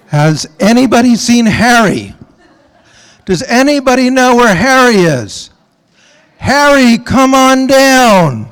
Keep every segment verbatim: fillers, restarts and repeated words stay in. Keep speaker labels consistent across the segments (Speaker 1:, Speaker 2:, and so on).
Speaker 1: Has anybody seen Harry? Does anybody know where Harry is? Harry, come on down.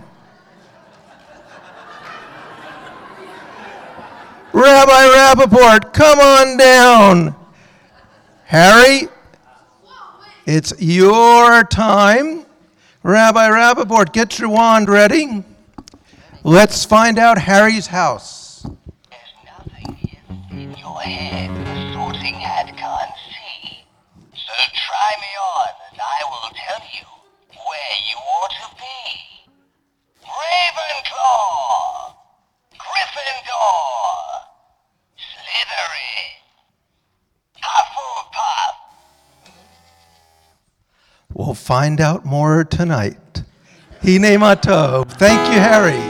Speaker 1: Rabbi Rappaport, come on down. Harry, it's your time. Rabbi Rappaport, get your wand ready. Let's find out Harry's house.
Speaker 2: There's nothing in your head the sorting hat can't see. So try me on and I will tell you where you ought to be. Ravenclaw, Gryffindor, Slytherin, Hufflepuff.
Speaker 1: We'll find out more tonight. Hine Matov. Thank you, Harry.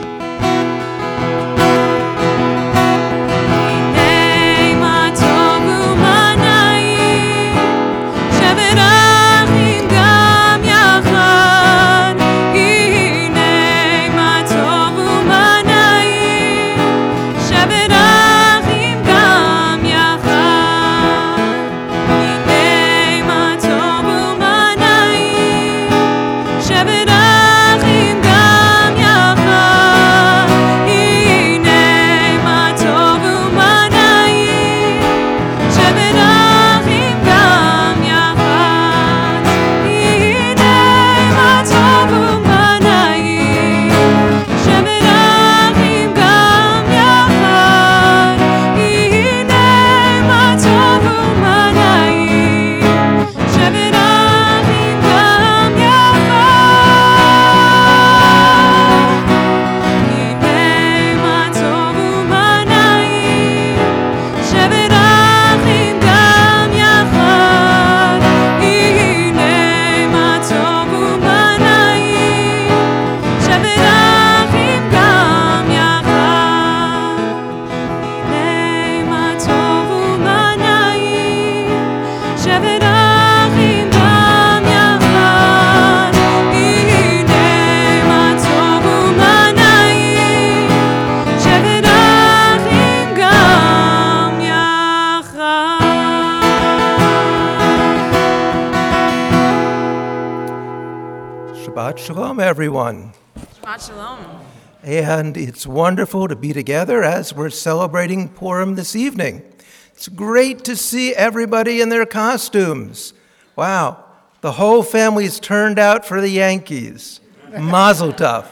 Speaker 1: Shabbat Shalom, everyone.
Speaker 3: Shabbat Shalom.
Speaker 1: And it's wonderful to be together as we're celebrating Purim this evening. It's great to see everybody in their costumes. Wow, the whole family's turned out for the Yankees. Mazel tov.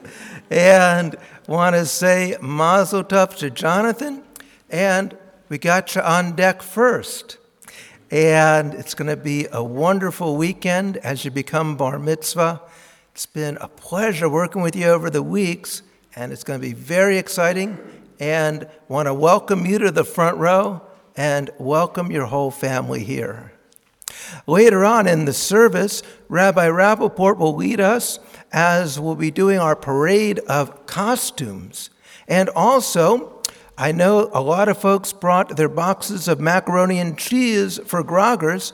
Speaker 1: And want to say mazel tov to Jonathan. And we got you on deck first. And it's going to be a wonderful weekend as you become bar mitzvah. It's been a pleasure working with you over the weeks, and it's going to be very exciting. And want to welcome you to the front row and welcome your whole family here. Later on in the service, Rabbi Rappaport will lead us as we'll be doing our parade of costumes. And also, I know a lot of folks brought their boxes of macaroni and cheese for groggers.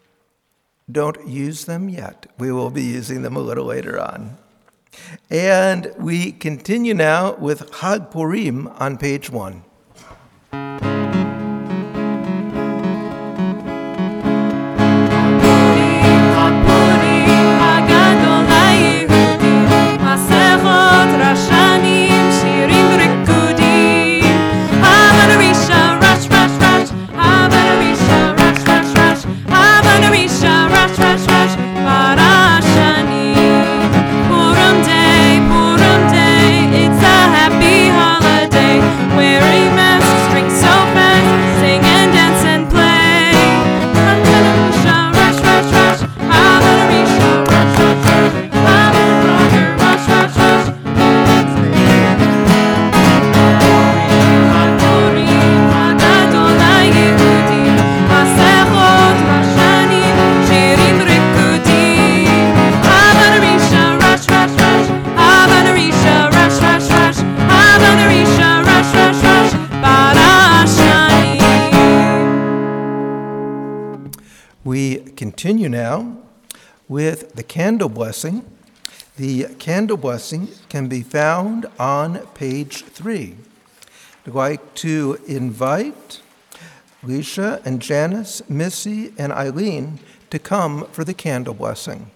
Speaker 1: Don't use them yet. We will be using them a little later on. And we continue now with Chag Purim on page one. Continue now with the candle blessing. The candle blessing can be found on page three. I'd like to invite Alicia and Janice, Missy, and Eileen to come for the candle blessing.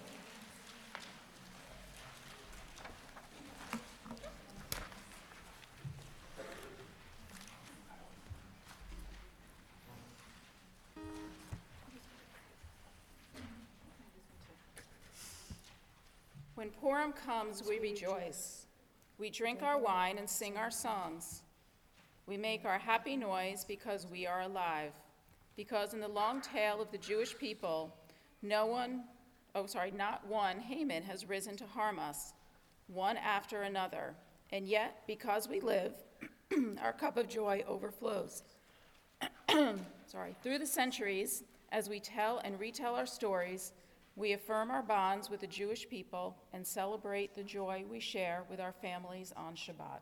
Speaker 3: When Purim comes, we rejoice. We drink our wine and sing our songs. We make our happy noise because we are alive. Because in the long tale of the Jewish people, no one, oh sorry, not one Haman has risen to harm us, one after another. And yet, because we live, our cup of joy overflows. Sorry. Through the centuries, as we tell and retell our stories, we affirm our bonds with the Jewish people and celebrate the joy we share with our families on Shabbat.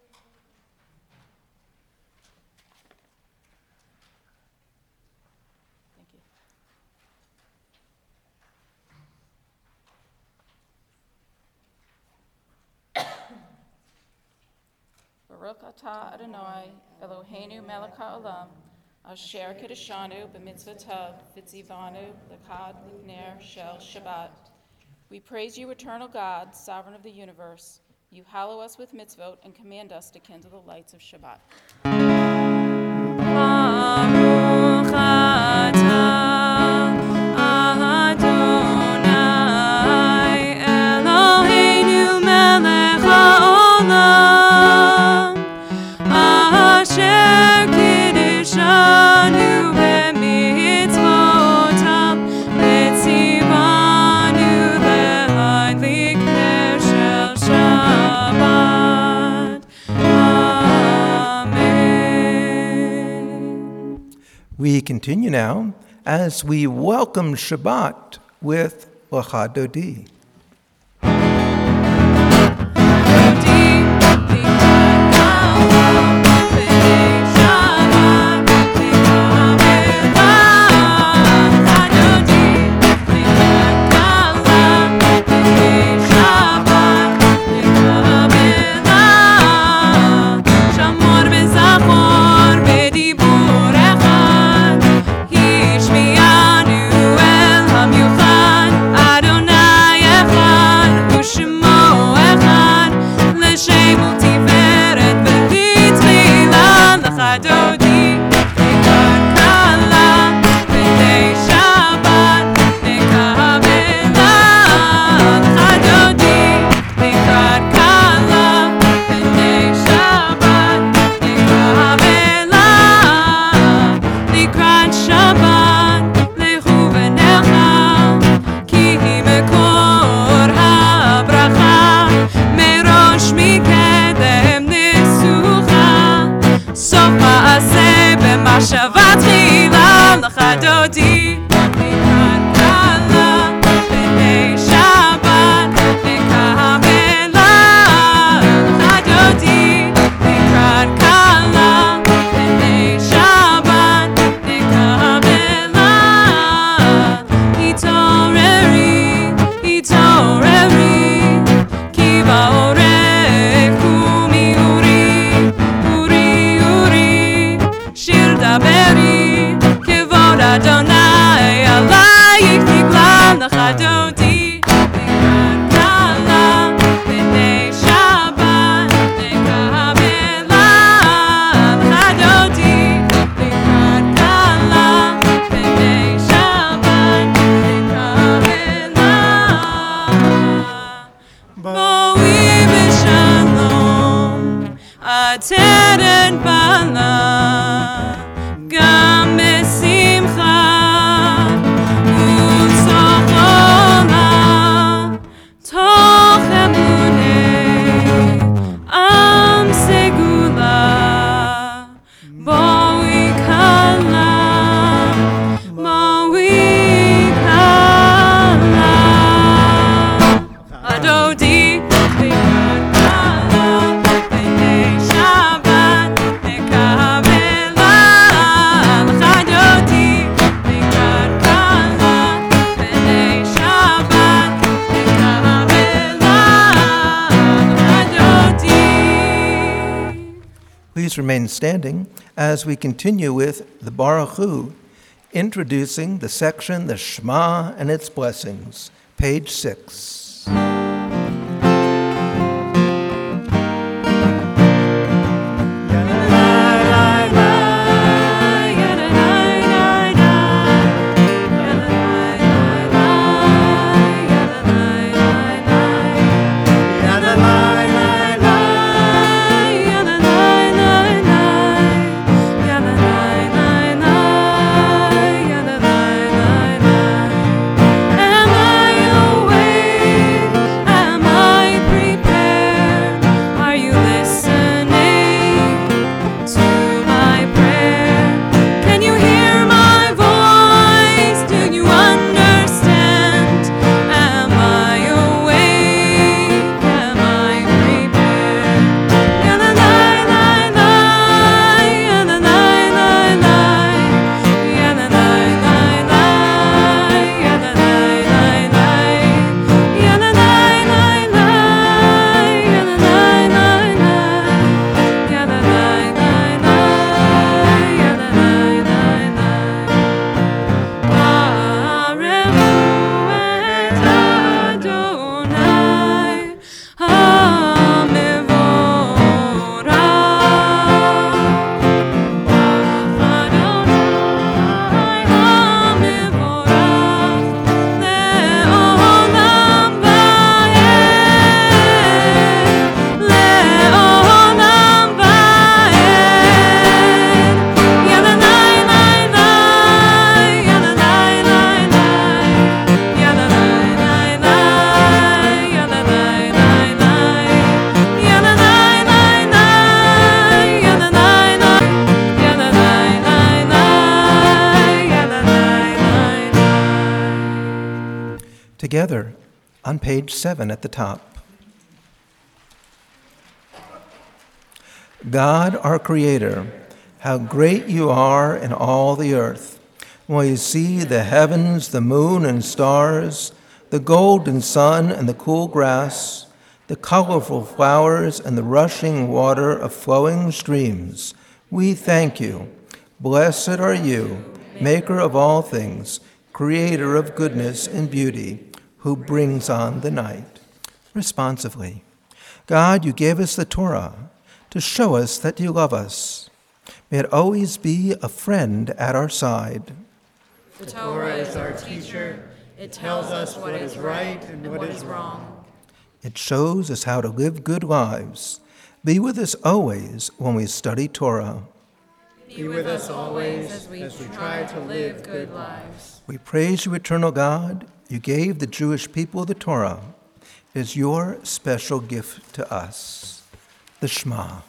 Speaker 3: Thank you. Baruch atah Adonai, Eloheinu melech haolam, Asher Kiddushanu b'mitzvotav v'tzivanu l'chad l'pner shel Shabbat. We praise you, eternal God, sovereign of the universe. You hallow us with mitzvot and command us to kindle the lights of Shabbat.
Speaker 4: Baruch atah Adonai Eloheinu melech haolam Asher Kiddushanu b'mitzvotav v'tzivanu l'chad l'pner shel Shabbat. Amen.
Speaker 1: We continue now as we welcome Shabbat with Lecha Dodi.
Speaker 4: Shabbat tchila lecha dodi likrat kala b'nei Shabbat lekabela lecha dodi likrat kala b'nei Shabbat lekabela itoreri itoreri ki ba'oref kumi uri uri uri shir daberi kevod Adonai alayik nigla lecha dodi likrat kala b'nei Shabbat lekabela lecha dodi likrat kala b'nei Shabbat lekabela Boi b'shalom ateret bala גם בשמחה ובסוף עולם
Speaker 1: remain standing as we continue with the Baruch Hu, introducing the section, the Shema and its blessings, page six. Together on page seven at the top. God, our Creator, how great you are in all the earth. When you see the heavens, the moon and stars, the golden sun and the cool grass, the colorful flowers and the rushing water of flowing streams, we thank you. Blessed are you, maker of all things, creator of goodness and beauty, who brings on the night. Responsively, God, you gave us the Torah to show us that you love us. May it always be a friend at our side.
Speaker 5: The Torah is our teacher. It tells us what is right and what is wrong.
Speaker 1: It shows us how to live good lives. Be with us always when we study Torah.
Speaker 5: Be with us always as we, as we try to live good lives.
Speaker 1: We praise you, eternal God. You gave the Jewish people the Torah. It is your special gift to us. The Shema.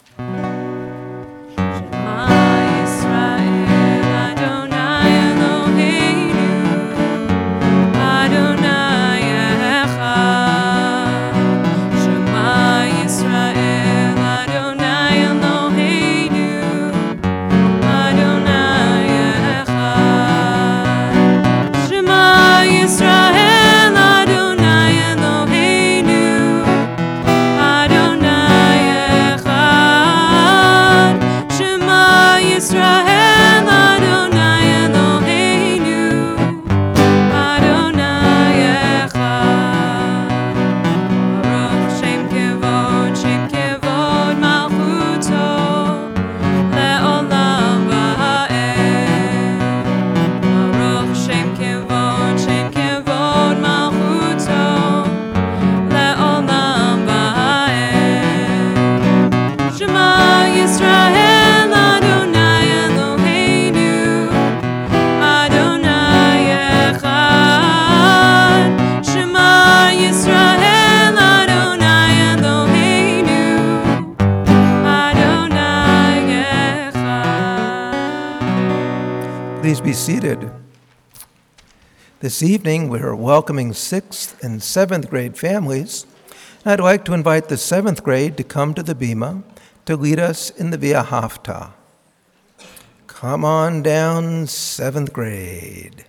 Speaker 1: Please be seated. This evening, we're welcoming sixth and seventh grade families. I'd like to invite the seventh grade to come to the Bima to lead us in the Via Hafta. Come on down, seventh grade.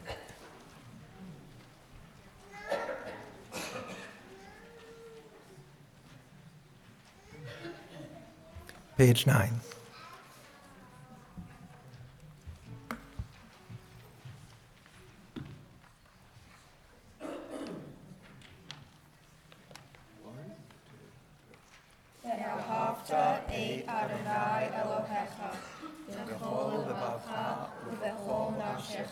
Speaker 1: Page nine.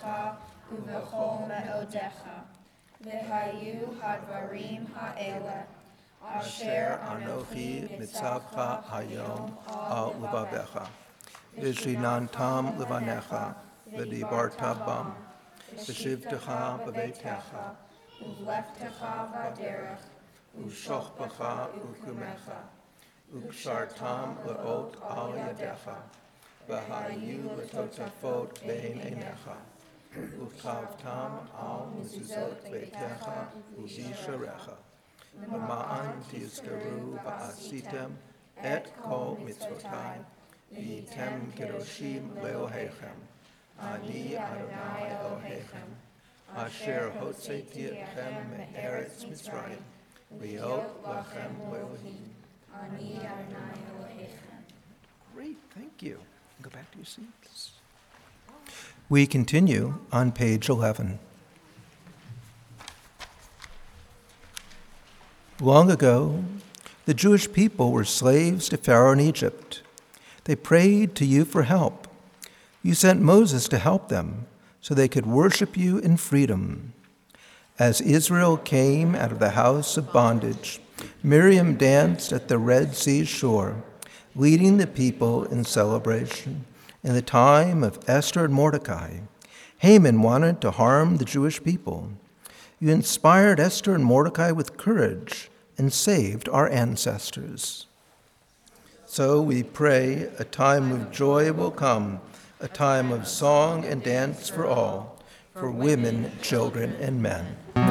Speaker 6: ובכל מאודיך. והיו הדברים האלה אשר
Speaker 1: אנוכי מצווך היום על לבביך, ושיננתם לבניך, ודיברת בם, ושבתך בביתך,
Speaker 6: ולכתך בדרך,
Speaker 1: ושוכבך וקומך, וקשרתם לאות על ידיך, והיו לטוטפות בין עיניך, וכתבתם על מזוזות ביתך ובשעריך, למען תזכרו ועשיתם את כל מצוותי, והייתם קדושים לאלוהיכם. אני אדוני אלוהיכם, אשר הוצאתי אתכם מארץ מצרים, להיות לכם לאלוהים.
Speaker 6: אני אדוני אלוהיכם.
Speaker 1: Great, thank you. Go back to your seats. We continue on page eleven. Long ago, the Jewish people were slaves to Pharaoh in Egypt. They prayed to you for help. You sent Moses to help them so they could worship you in freedom. As Israel came out of the house of bondage, Miriam danced at the Red Sea shore, leading the people in celebration. In the time of Esther and Mordecai, Haman wanted to harm the Jewish people. You inspired Esther and Mordecai with courage and saved our ancestors. So we pray a time of joy will come, a time of song and dance for all, for women, children, and men.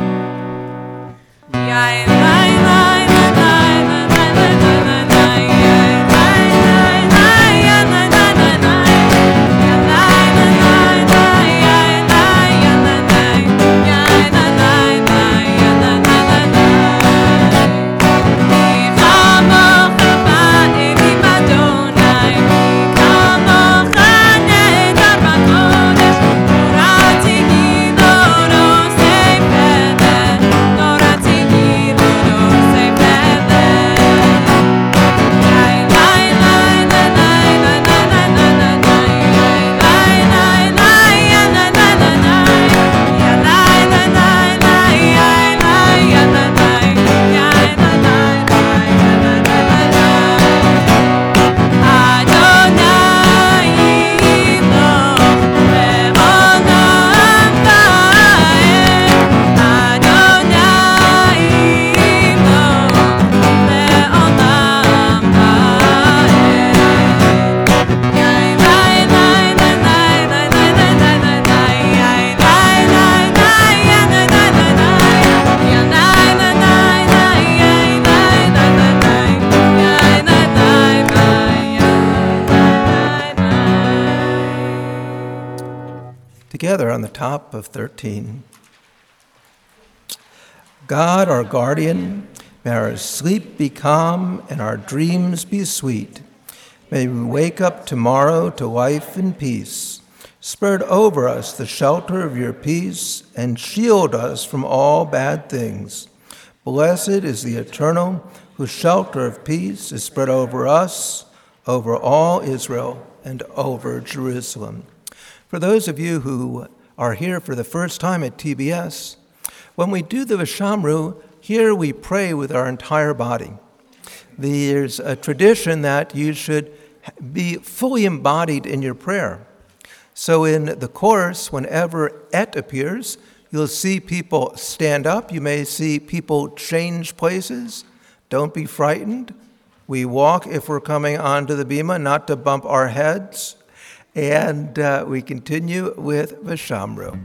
Speaker 1: Together on the top of thirteen. God, our guardian, may our sleep be calm and our dreams be sweet. May we wake up tomorrow to life and peace. Spread over us the shelter of your peace and shield us from all bad things. Blessed is the Eternal, whose shelter of peace is spread over us, over all Israel, and over Jerusalem. For those of you who are here for the first time at T B S, when we do the Vishamru, here we pray with our entire body. There's a tradition that you should be fully embodied in your prayer. So in the chorus, whenever et appears, you'll see people stand up. You may see people change places. Don't be frightened. We walk if we're coming onto the bima, not to bump our heads. And uh, we continue with Vishamru.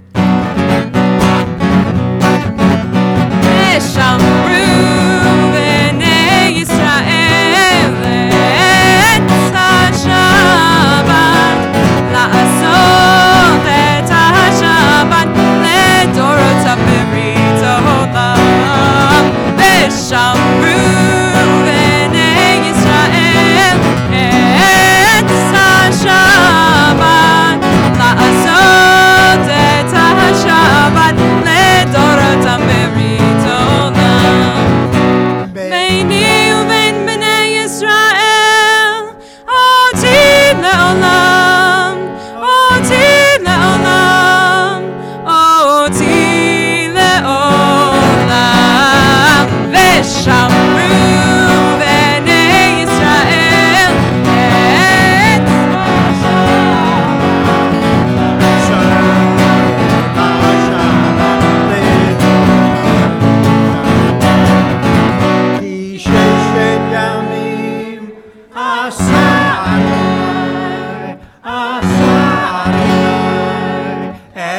Speaker 4: Vishamru b'nei Yisrael et ha-Shabbat la'asot et ha-Shabbat ledorot ha-berit olam. Vishamru b'nei Yisrael et ha-Shabbat la'asot et ha-Shabbat ledorot ha-berit olam. Beini u'bein b'nei Yisrael oti le'olam, oti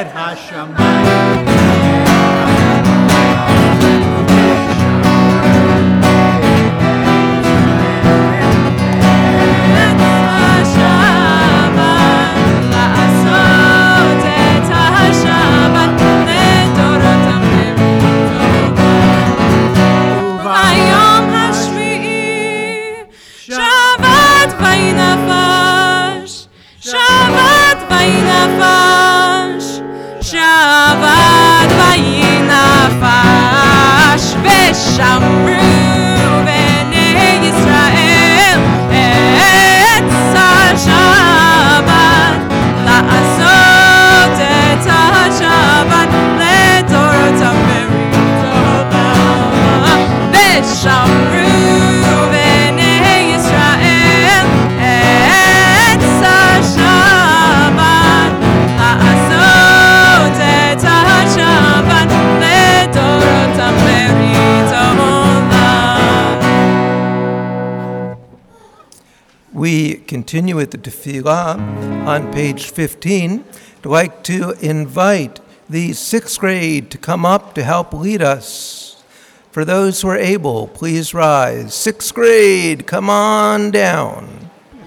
Speaker 5: et hashamayim.
Speaker 4: Shabbat vayinafash v'shamru b'nei Yisrael et ha-Shabbat la'asot et ha-Shabbat ledorotam b'ridotam v'shamru b'nei Yisrael et ha-Shabbat la'asot et ha-Shabbat ledorotam b'ridotam.
Speaker 1: We continue with the tefillah on page fifteen. I'd like to invite the sixth grade to come up to help lead us. For those who are able, please rise. Sixth grade, come on down.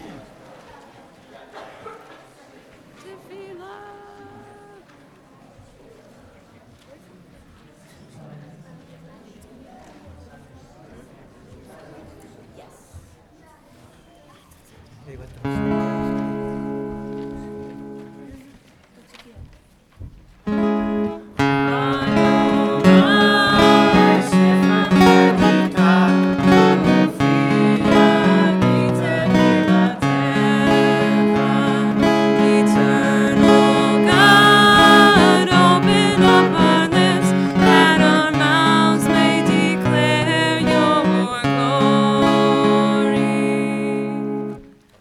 Speaker 4: Eternal God, open up our lips that our mouths may declare your glory.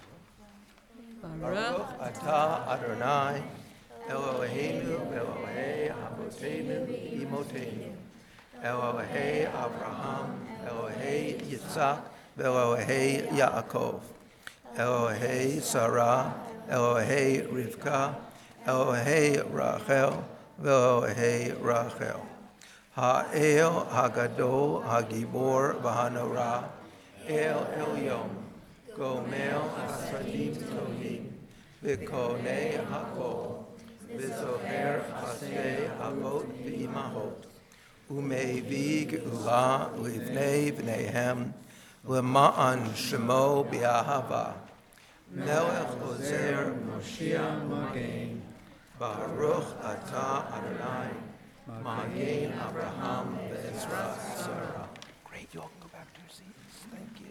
Speaker 4: Baruch
Speaker 1: Atah Adonai, Eloheinu, Elohei Avotenu, Imotenu, Elohei Abraham, Elohei Yitzhak, Elohei Yaakov, Elohei Sarah, Elohei Rivka, Elohei Rachel, Elohei Rachel, Ha'el Hagadol Hagibor V'Hanorah, El Elyon, Gomel Hasadim Tohim, V'Konei Hakol, V'Zoher Hasei Avot V'Imahot, Umevi Geula Livnei V'neihem, L'ma'an Shemo B'Ahava, Melech Ozer Moshiach Magen, Baruch Atah Adonai, Magen Abraham V'Ezra Sarah. Great, you all can go back to your seats. Thank you.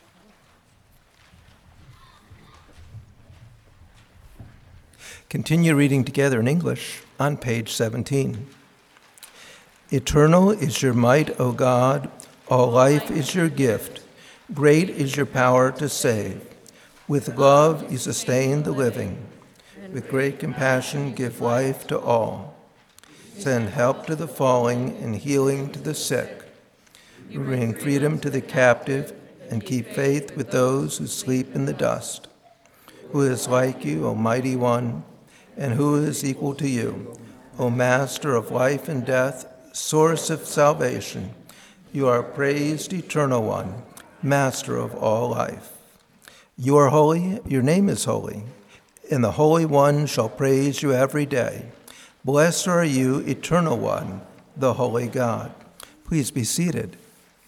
Speaker 1: Continue reading together in English on page seventeen. Eternal is your might, O God. All life is your gift. Great is your power to save. With love you sustain the living. With great compassion give life to all. Send help to the falling and healing to the sick. Bring freedom to the captive and keep faith with those who sleep in the dust. Who is like you, O mighty one, and who is equal to you, O Master of life and death, source of salvation? You are praised, Eternal One, Master of all life. You are holy, your name is holy, and the Holy One shall praise you every day. Blessed are you, Eternal One, the Holy God. Please be seated.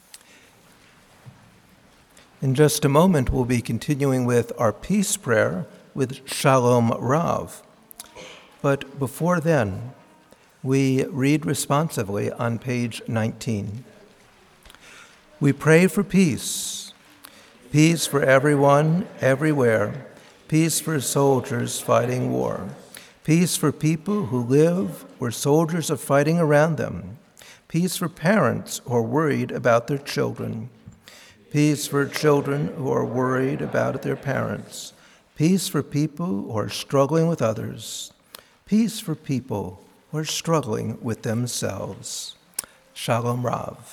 Speaker 1: In just a moment, we'll be continuing with our peace prayer with Shalom Rav. But before then, we read responsively on page nineteen. We pray for peace, peace for everyone, everywhere, peace for soldiers fighting war, peace for people who live where soldiers are fighting around them, peace for parents who are worried about their children, peace for children who are worried about their parents, peace for people who are struggling with others, peace for people who are struggling with themselves. Shalom Rav.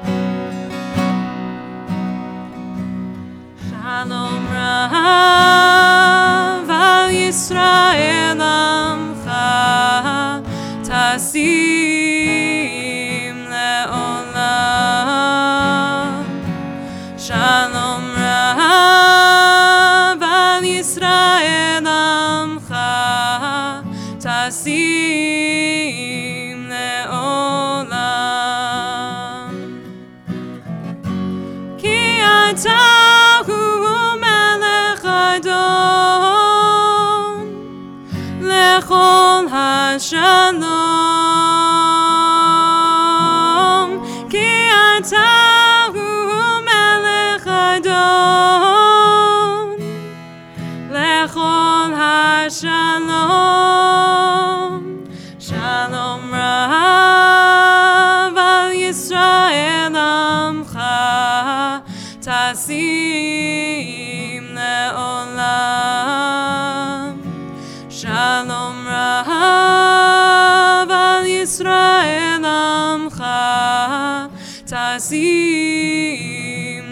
Speaker 4: Shalom Rav. Yisrael amcha tasim leolam. Shalom Rav al Yisrael amcha tasim leolam. Ki ata hu melech adon lechol hashalom. Ki ata hu melech adon lechol hashalom. Shalom Rav al Yisrael amcha tasim leolam. Shalom Rav al Yisrael amcha tasim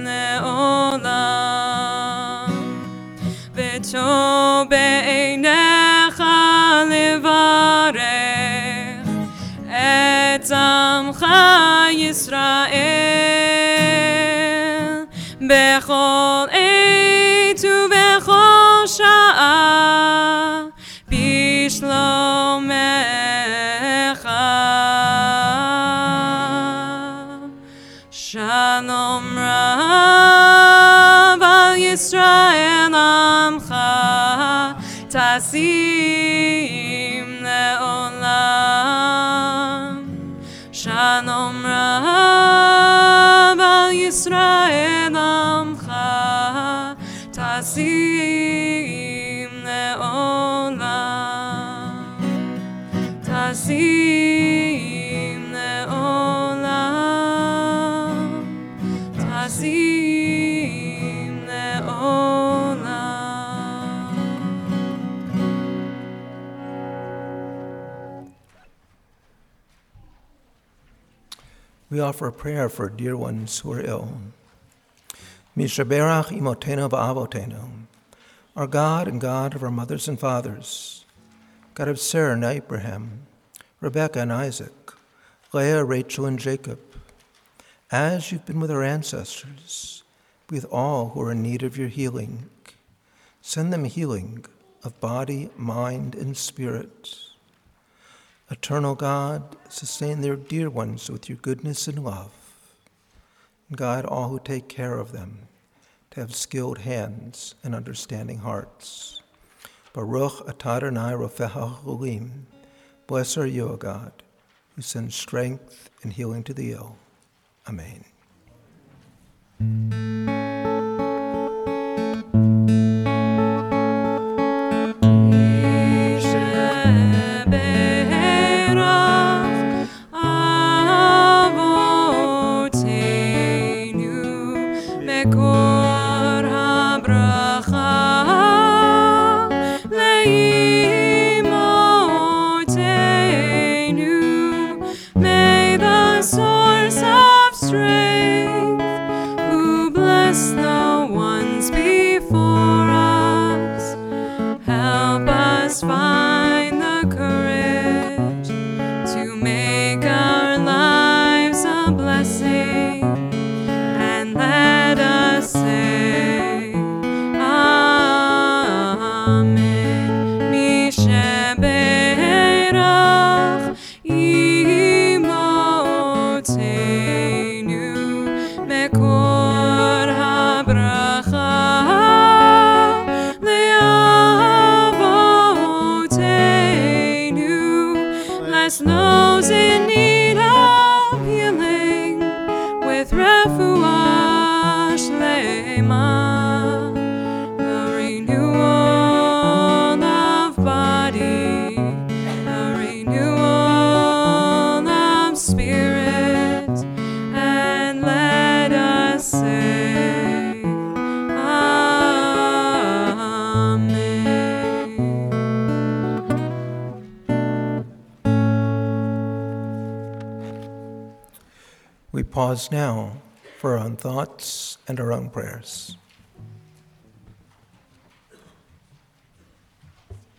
Speaker 4: leolam. V'tov be'einecha levarech et amcha Yisrael bechol eit ubechol sha'a bishlomecha. Shalom Rav al Yisrael amcha tasim leolam. Shalom Rav al Yisrael amcha tasim leolam. Tasim leolam. Tasim leolam.
Speaker 1: We offer a prayer for dear ones who are ill. Mishaberach imotenu va'avotenu, our God and God of our mothers and fathers, God of Sarah and Abraham, Rebekah and Isaac, Leah, Rachel, and Jacob, as you've been with our ancestors, be with all who are in need of your healing. Send them healing of body, mind, and spirit. Eternal God, sustain their dear ones with your goodness and love. And guide all who take care of them to have skilled hands and understanding hearts. Baruch atah Adonai Rofecha Cholim. Blessed are you, O God, who sends strength and healing to the ill. Amen. We pause now for our own thoughts and our own prayers.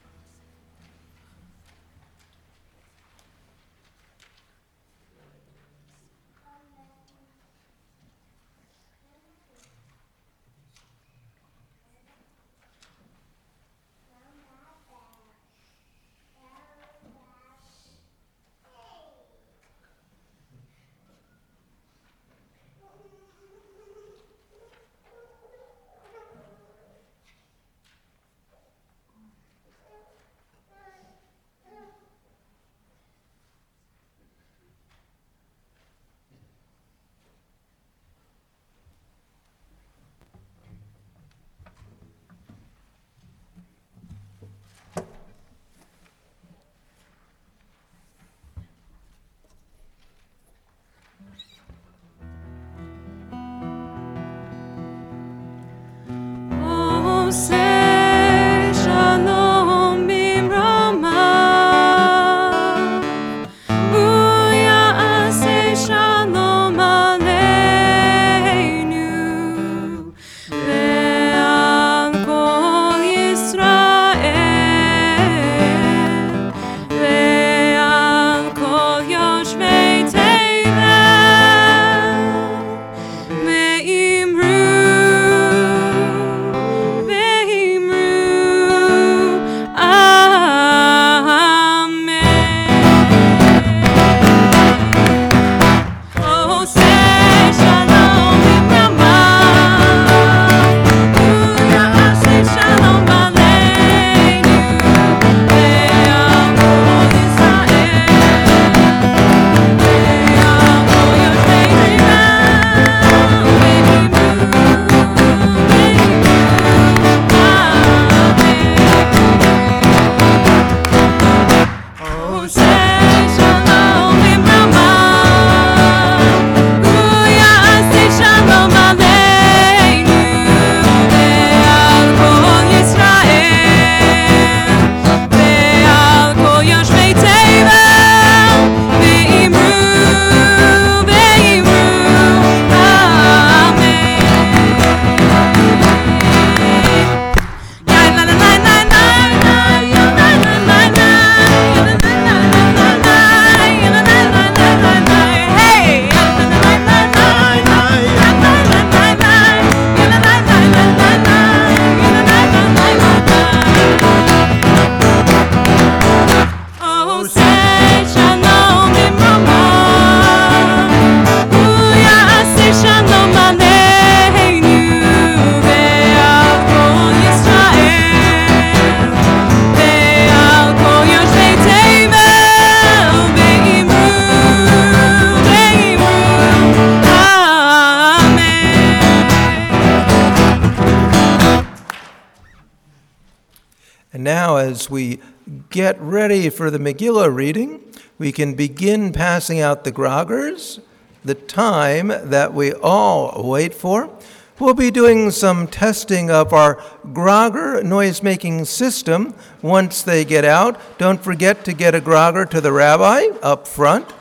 Speaker 1: And now, as we get ready for the Megillah reading, we can begin passing out the groggers, the time that we all wait for. We'll be doing some testing of our grogger noise-making system once they get out. Don't forget to get a grogger to the rabbi up front.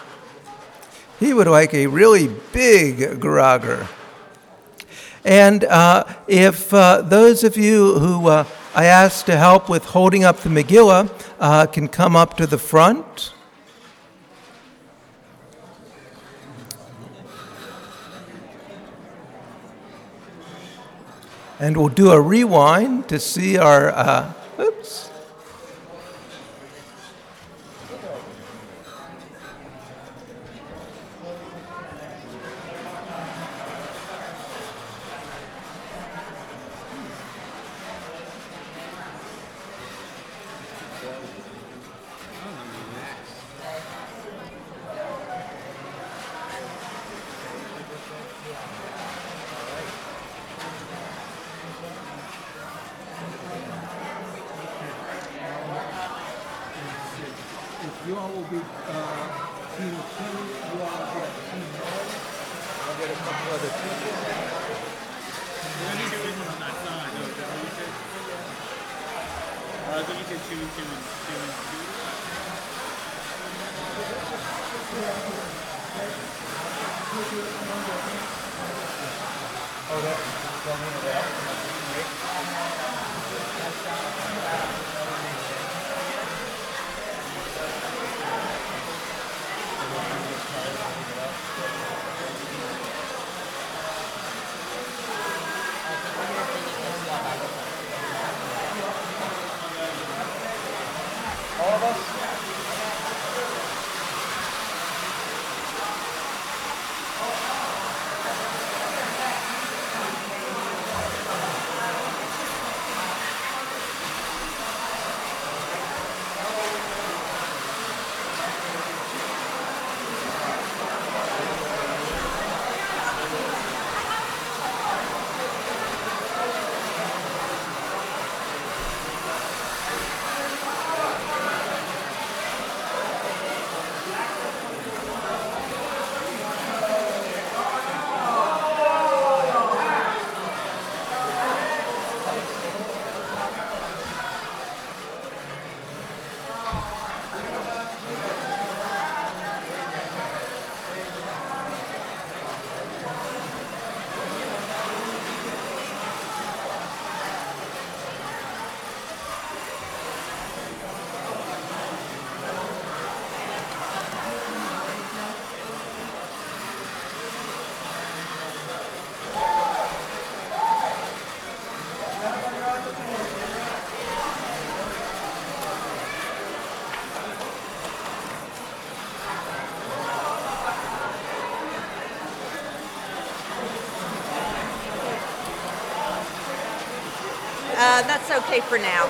Speaker 1: He would like a really big grogger. And uh, if uh, those of you who uh, I asked to help with holding up the Megillah uh, can come up to the front. And we'll do a rewind to see our, uh, oops.
Speaker 7: You all will be uh, team two. You all will get team one. I'll get a couple other people.
Speaker 8: We're going to do it on that side. No, is that what you said? Uh, I think you said two and two and two and two.
Speaker 7: Oh, that's coming out. All of us?
Speaker 9: Uh, that's okay for now.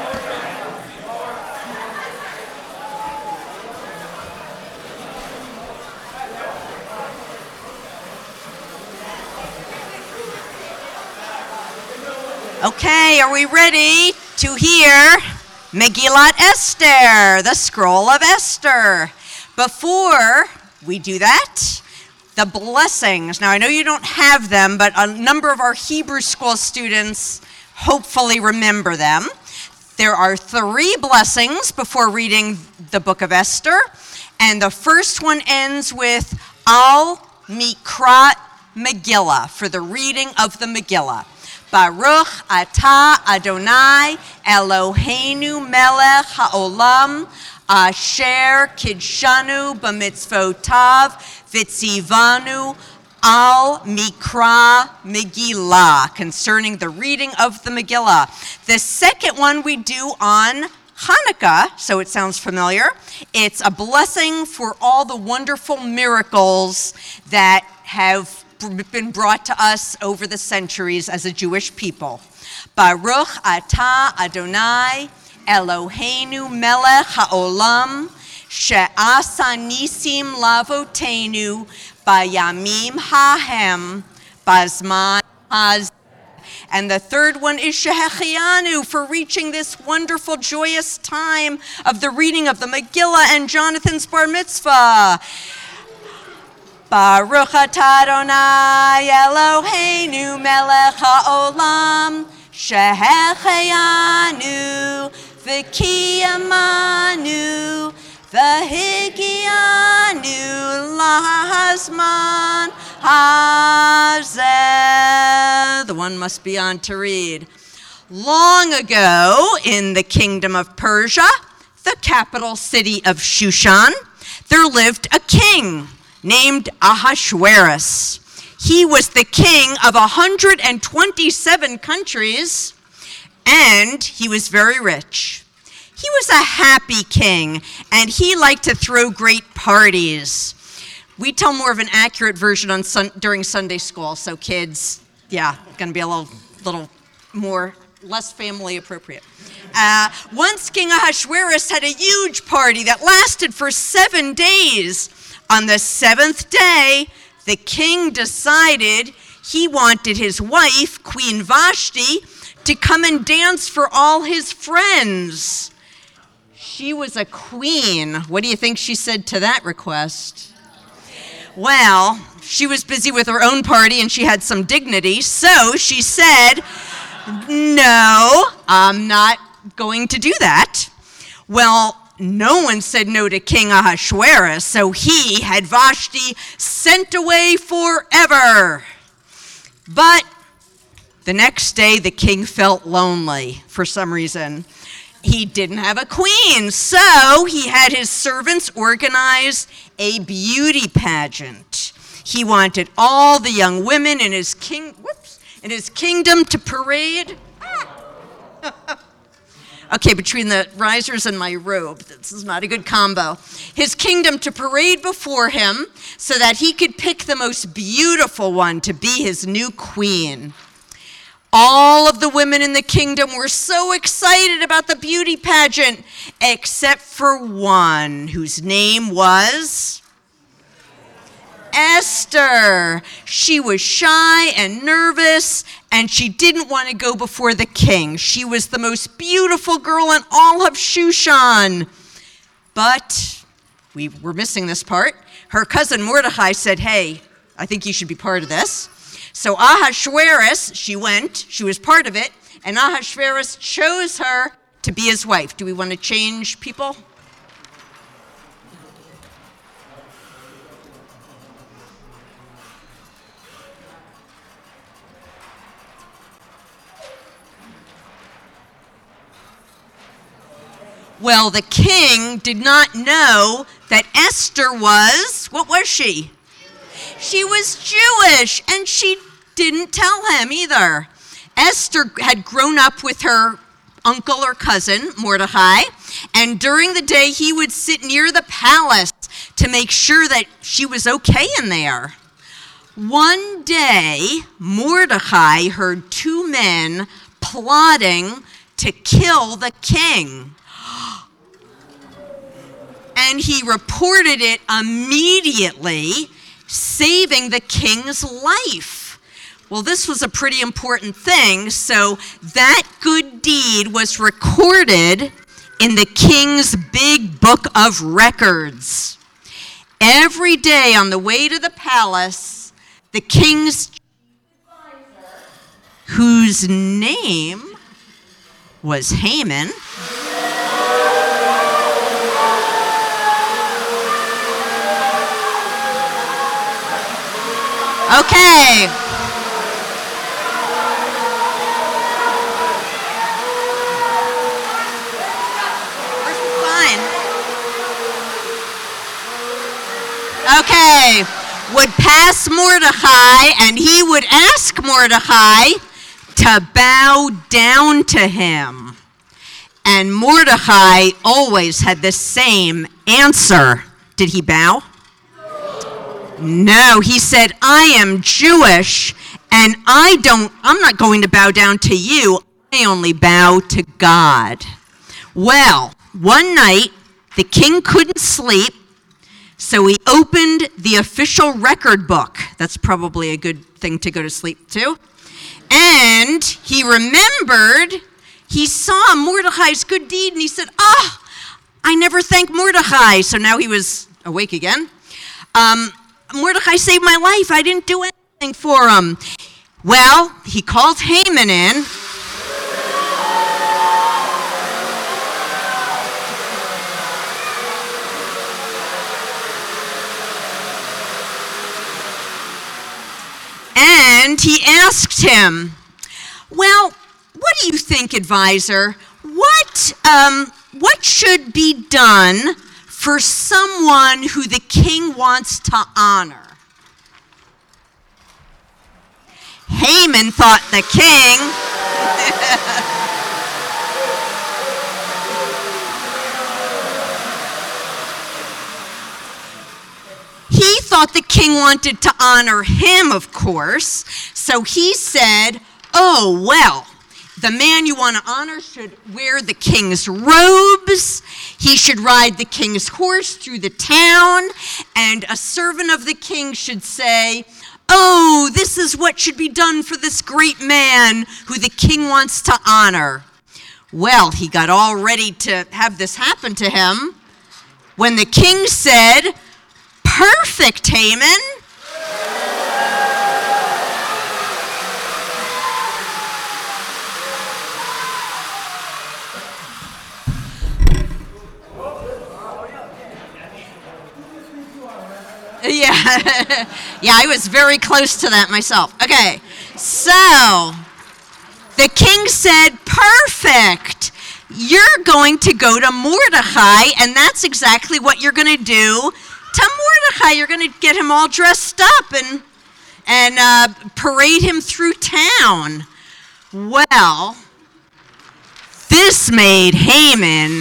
Speaker 9: Okay, are we ready to hear Megillat Esther, the Scroll of Esther? Before we do that, the blessings. Now, I know you don't have them, but a number of our Hebrew school students hopefully remember them. There are three blessings before reading the book of Esther, and the first one ends with Al Mikrat Megillah, for the reading of the Megillah. Baruch atah Adonai Eloheinu melech haolam asher kidshanu b'mitzvotav v'tzivanu al mikra Megillah, concerning the reading of the Megillah. The second one we do on Hanukkah, so it sounds familiar. It's a blessing for all the wonderful miracles that have been brought to us over the centuries as a Jewish people. Baruch atah Adonai Eloheinu melech haolam she'asa nisim lavotenu bayamim hahem bazman haz. And the third one is Shehechianu, for reaching this wonderful, joyous time of the reading of the Megillah and Jonathan's bar mitzvah. Baruch atah Adonai Eloheinu melech haolam shehechianu v'kiyamanu v'higianu lahazman hazeh. The one must be on to read. Long ago, in the kingdom of Persia, the capital city of Shushan, there lived a king named Ahasuerus. He was the king of one hundred twenty-seven countries, and he was very rich. He was a happy king, and he liked to throw great parties. We tell more of an accurate version on sun- during Sunday school, so kids, yeah, going to be a little, little more, less family appropriate. Uh, once King Ahasuerus had a huge party that lasted for seven days. On the seventh day, the king decided he wanted his wife, Queen Vashti, to come and dance for all his friends. She was a queen. What do you think she said to that request? Well, she was busy with her own party and she had some dignity, so she said, no, I'm not going to do that. Well, no one said no to King Ahasuerus, so he had Vashti sent away forever. But the next day, the king felt lonely for some reason. He didn't have a queen, so he had his servants organize a beauty pageant. He wanted all the young women in his king, whoops, in his kingdom to parade. Ah. Okay, between the risers and my robe, this is not a good combo. His kingdom to parade before him so that he could pick the most beautiful one to be his new queen. All of the women in the kingdom were so excited about the beauty pageant, except for one whose name was Esther. She was shy and nervous, and she didn't want to go before the king. She was the most beautiful girl in all of Shushan. But we were missing this part. Her cousin Mordecai said, hey, I think you should be part of this. So Ahasuerus, she went, she was part of it, and Ahasuerus chose her to be his wife. Do we want to change people? Well, the king did not know that Esther was, what was she? She was Jewish, and she didn't tell him either. Esther had grown up with her uncle or cousin, Mordecai, and during the day he would sit near the palace to make sure that she was okay in there. One day, Mordecai heard two men plotting to kill the king. And he reported it immediately, saving the king's life. Well, this was a pretty important thing, so that good deed was recorded in the king's big book of records. Every day on the way to the palace, the king's advisor, whose name was Haman, okay. Fine. Okay. Would pass Mordecai, and he would ask Mordecai to bow down to him. And Mordecai always had the same answer. Did he bow? No, he said, I am Jewish, and I don't, I'm not going to bow down to you. I only bow to God. Well, one night, the king couldn't sleep, so he opened the official record book. That's probably a good thing to go to sleep to. And he remembered, he saw Mordecai's good deed, and he said, ah, oh, I never thanked Mordecai. So now he was awake again. Um, Mordecai saved my life. I didn't do anything for him. Well, he called Haman in. And he asked him, well, what do you think, advisor? What, um, what should be done for someone who the king wants to honor? Haman thought the king he thought the king wanted to honor him, of course, so he said, oh, well, the man you want to honor should wear the king's robes. He should ride the king's horse through the town. And a servant of the king should say, oh, this is what should be done for this great man who the king wants to honor. Well, he got all ready to have this happen to him when the king said, perfect, Haman. Yeah, yeah, I was very close to that myself. Okay, so the king said, perfect. You're going to go to Mordecai, and that's exactly what you're going to do to Mordecai. You're going to get him all dressed up and, and uh, parade him through town. Well, this made Haman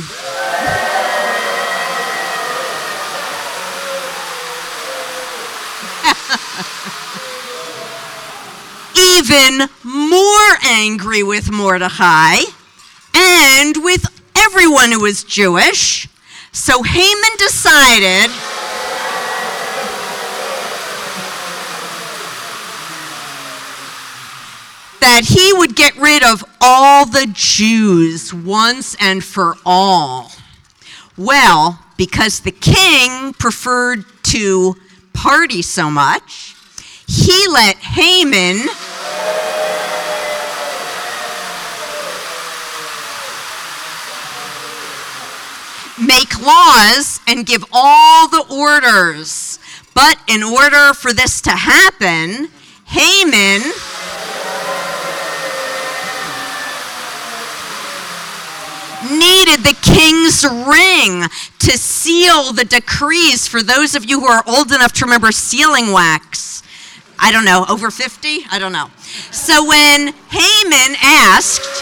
Speaker 9: even more angry with Mordecai and with everyone who was Jewish. So Haman decided that he would get rid of all the Jews once and for all. Well, because the king preferred to party so much, he let Haman make laws and give all the orders. But in order for this to happen, Haman needed the king's ring to seal the decrees. For those of you who are old enough to remember sealing wax, I don't know, over fifty? I don't know. So when Haman asked,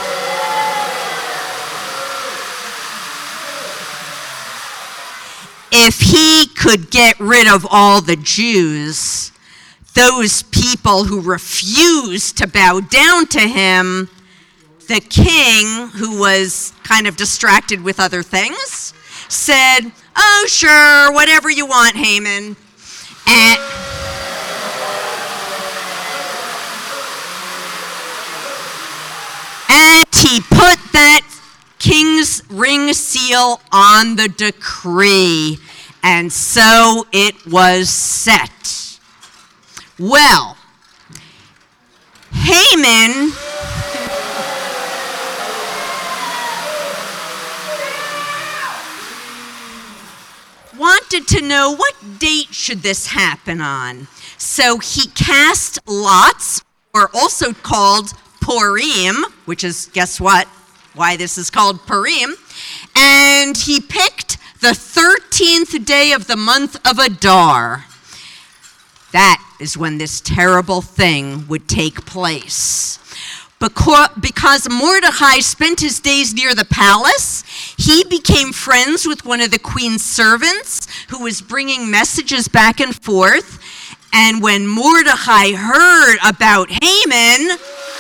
Speaker 9: if he could get rid of all the Jews, those people who refused to bow down to him, the king, who was kind of distracted with other things, said, "Oh, sure, whatever you want, Haman." And, and he put that king's ring seal on the decree, and so it was set. Well, Haman wanted to know what date should this happen on. So he cast lots, or also called Purim, which is, guess what, why this is called Purim, and he picked the thirteenth day of the month of Adar. That is when this terrible thing would take place. Because Mordecai spent his days near the palace, he became friends with one of the queen's servants who was bringing messages back and forth. And when Mordecai heard about Haman,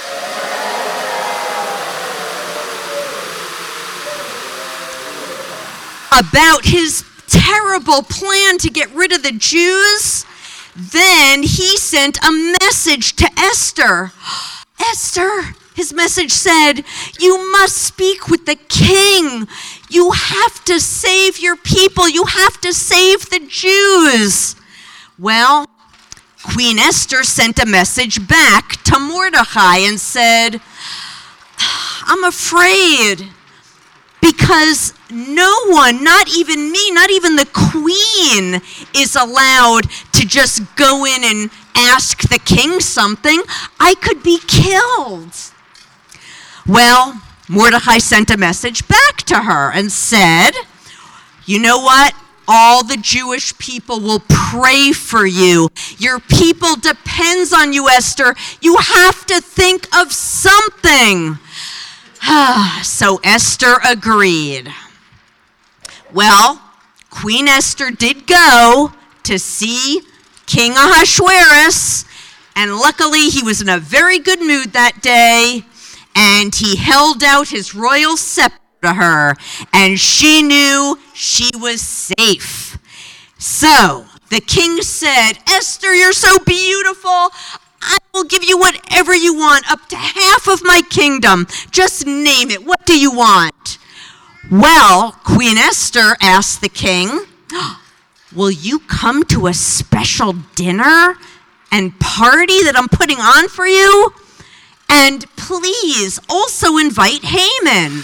Speaker 9: about his terrible plan to get rid of the Jews, then he sent a message to Esther. Esther, his message said, "You must speak with the king. You have to save your people. You have to save the Jews." Well, Queen Esther sent a message back to Mordecai and said, "I'm afraid, because no one, not even me, not even the queen, is allowed to just go in and ask the king something. I could be killed." Well, Mordecai sent a message back to her and said, "You know what? All the Jewish people will pray for you. Your people depends on you, Esther. You have to think of something." So Esther agreed. Well, Queen Esther did go to see King Ahasuerus, and luckily he was in a very good mood that day, and he held out his royal scepter to her, and she knew she was safe. So the king said, "Esther, you're so beautiful. I will give you whatever you want, up to half of my kingdom. Just name it. What do you want?" Well, Queen Esther asked the king, "Will you come to a special dinner and party that I'm putting on for you? And please also invite Haman."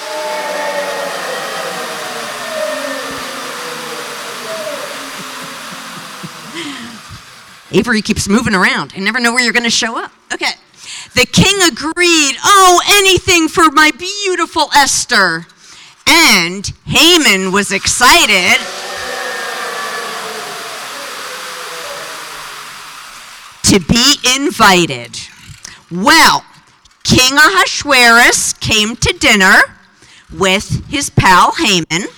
Speaker 9: Avery keeps moving around. I never know where you're going to show up. Okay. The king agreed. "Oh, anything for my beautiful Esther." And Haman was excited to be invited. Well, King Ahasuerus came to dinner with his pal Haman.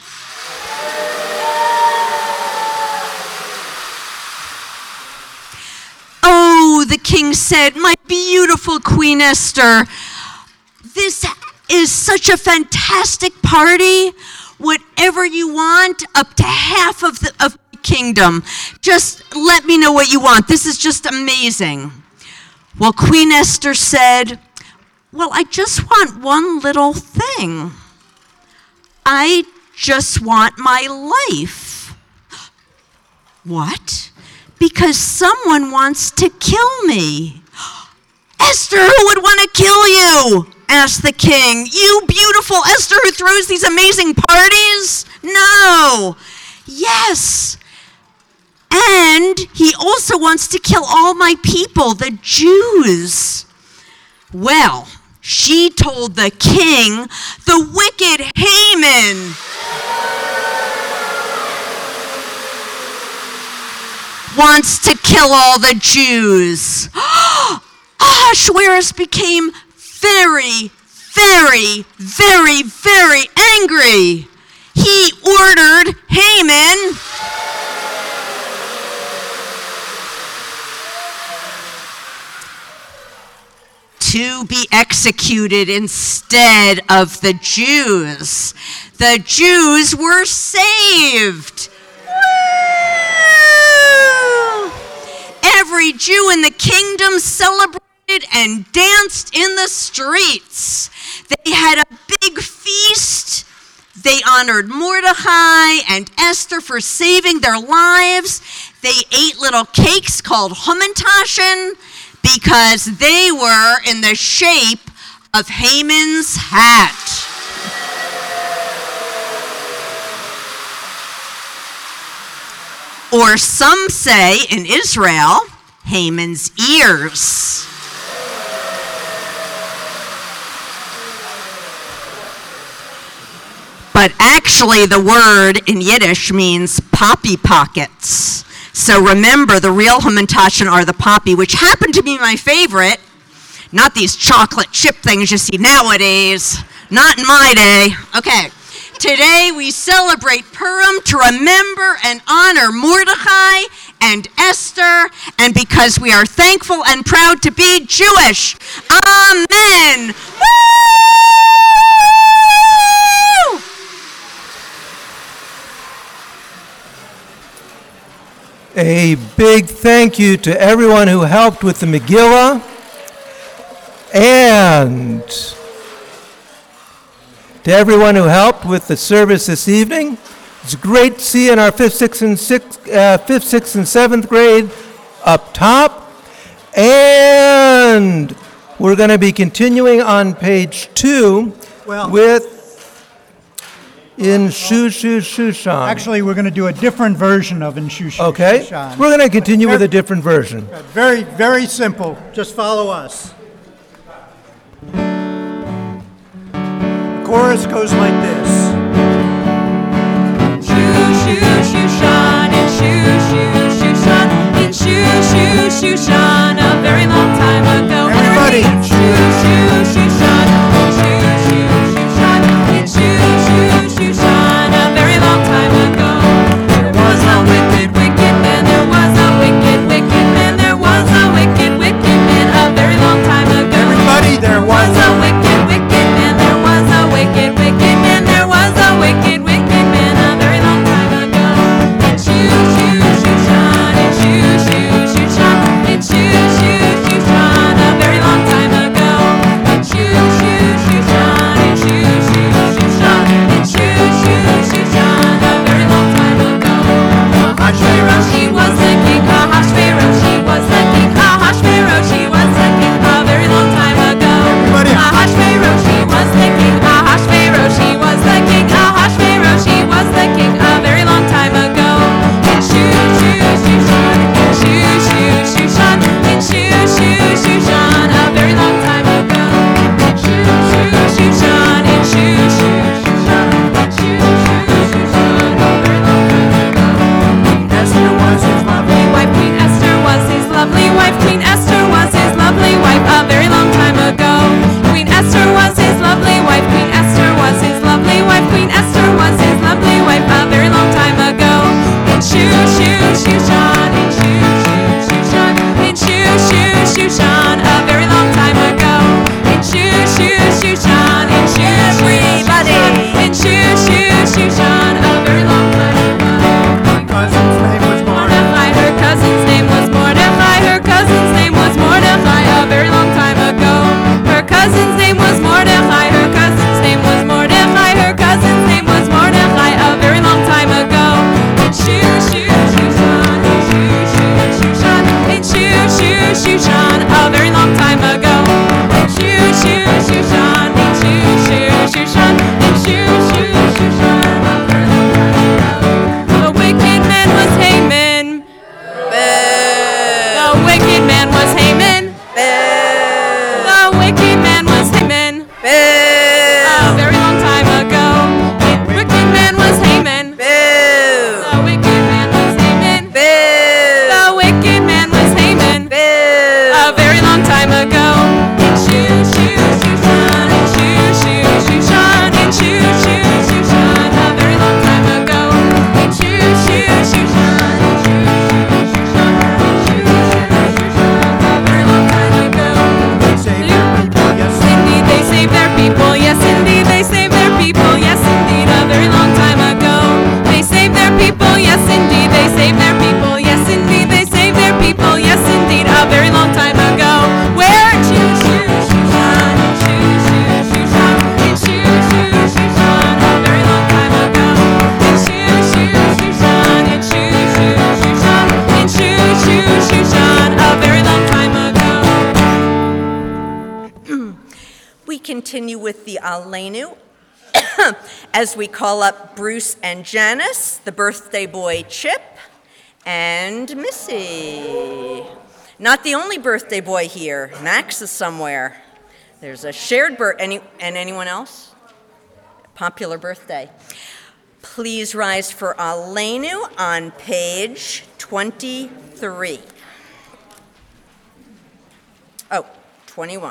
Speaker 9: "Oh," the king said, "my beautiful Queen Esther, this is such a fantastic party. Whatever you want, up to half of the of the kingdom. Just let me know what you want. This is just amazing." Well, Queen Esther said, "Well, I just want one little thing. I just want my life." "What?" "Because someone wants to kill me." "Esther, who would want to kill you?" asked the king. "You beautiful Esther who throws these amazing parties?" "No." "Yes. And he also wants to kill all my people, the Jews." Well, she told the king, "The wicked Haman wants to kill all the Jews." Ahasuerus became very, very, very, very angry. He ordered Haman to be executed instead of the Jews. The Jews were saved. Woo! Every Jew in the kingdom celebrated and danced in the streets. They had a big feast. They honored Mordecai and Esther for saving their lives. They ate little cakes called Hamantaschen because they were in the shape of Haman's hat. Or some say in Israel, Haman's ears. But actually the word in Yiddish means poppy pockets. So remember, the real Hamantaschen are the poppy, which happen to be my favorite. Not these chocolate chip things you see nowadays. Not in my day. Okay. Today we celebrate Purim to remember and honor Mordecai and Esther, and because we are thankful and proud to be Jewish. Amen. Woo!
Speaker 1: A big thank you to everyone who helped with the Megillah, and to everyone who helped with the service this evening. It's great to see in our fifth, sixth, and sixth, uh, fifth, sixth, and seventh grade up top. And we're going to be continuing on page two
Speaker 5: Well-
Speaker 1: with In Shushu Shushan.
Speaker 5: Actually, we're going to do a different version of In Shushan.
Speaker 1: Okay, we're going to continue with a different version.
Speaker 5: Very, very simple. Just follow us. The chorus goes like this.
Speaker 4: Shoo, shoo, Shushan, and shoo, shoo, Shushan, and shoo, shoo, Shushan, a very long time ago.
Speaker 5: Everybody.
Speaker 4: Shoo, shoo, Shushan, and shoo, shoo, Shushan, and shoo, shoo, Shushan, a very long time ago. There was a wicked, wicked man, there was a wicked, wicked man, there was a wicked, wicked man, a very long time ago.
Speaker 5: Everybody, there was
Speaker 4: a wicked, wicked man, there was a wicked, wicked man, there was a wicked, wicked man, a very long time ago. And shoo, shoo, Shushan, and shoo, shoo, Shushan, and shoo,
Speaker 9: with the Aleinu as we call up Bruce and Janice, the birthday boy Chip, and Missy. Not the only birthday boy here. Max is somewhere. There's a shared birth. Any, and anyone else? Popular birthday. Please rise for Aleinu on page twenty-three. Oh, twenty-one.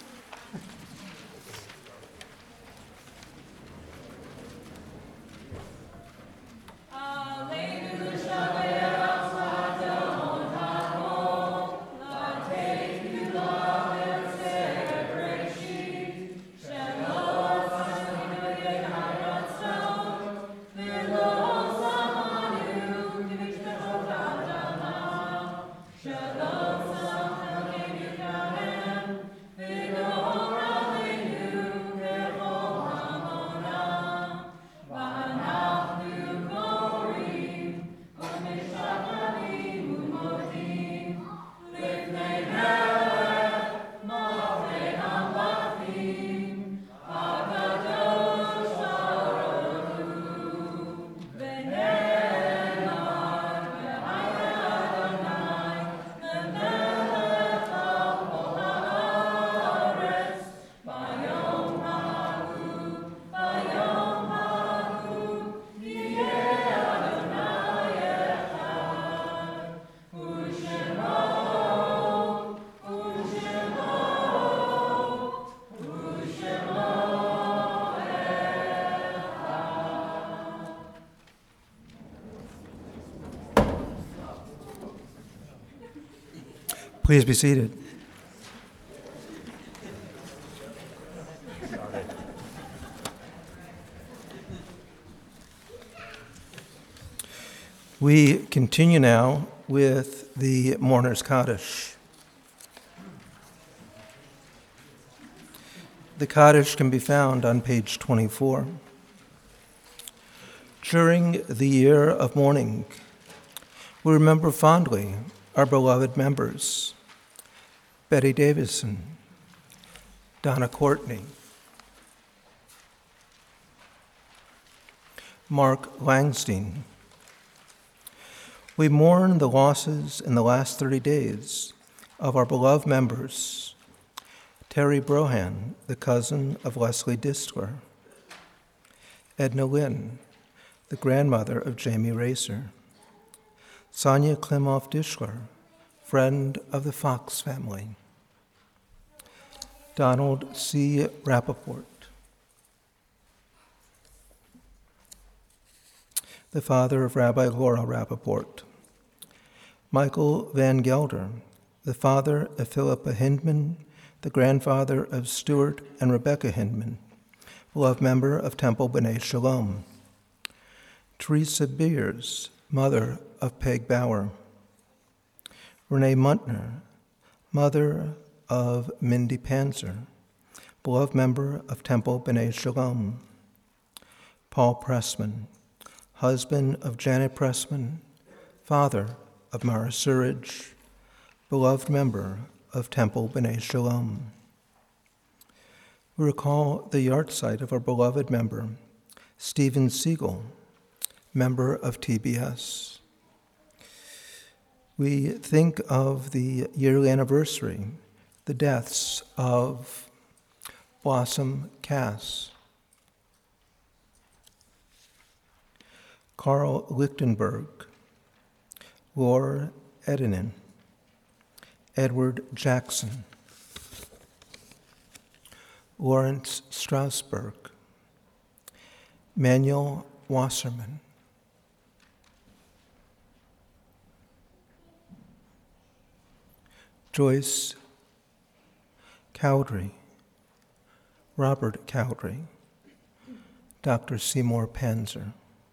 Speaker 1: Please be seated. We continue now with the Mourner's Kaddish. The Kaddish can be found on page twenty-four. During the year of mourning, we remember fondly our beloved members, Betty Davison, Donna Courtney, Mark Langstein. We mourn the losses in the last thirty days of our beloved members, Terry Brohan, the cousin of Leslie Distler, Edna Lynn, the grandmother of Jamie Racer, Sonia Klimov Dishler, friend of the Fox family, Donald C. Rappaport, the father of Rabbi Laura Rappaport, Michael Van Gelder, the father of Philippa Hindman, the grandfather of Stuart and Rebecca Hindman, beloved member of Temple B'nai Shalom, Teresa Beers, mother of Peg Bauer, Renee Muntner, mother of Mindy Panzer, beloved member of Temple B'nai Shalom, Paul Pressman, husband of Janet Pressman, father of Mara Surridge, beloved member of Temple B'nai Shalom. We recall the yahrzeit of our beloved member, Stephen Siegel, member of T B S. We think of the yearly anniversary, the deaths of Blossom Cass, Carl Lichtenberg, Laura Edinen, Edward Jackson, Lawrence Strasberg, Manuel Wasserman, Joyce Cowdery, Robert Cowdery, Doctor Seymour Panzer,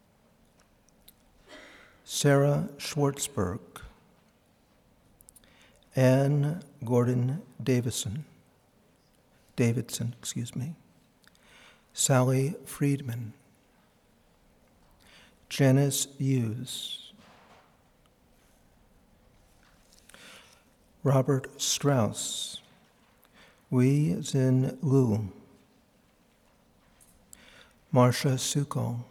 Speaker 1: Sarah Schwartzberg, Anne Gordon Davison, Davidson, excuse me, Sally Friedman, Janice Hughes, Robert Strauss, Wei Zin Lu, Marcia Suko,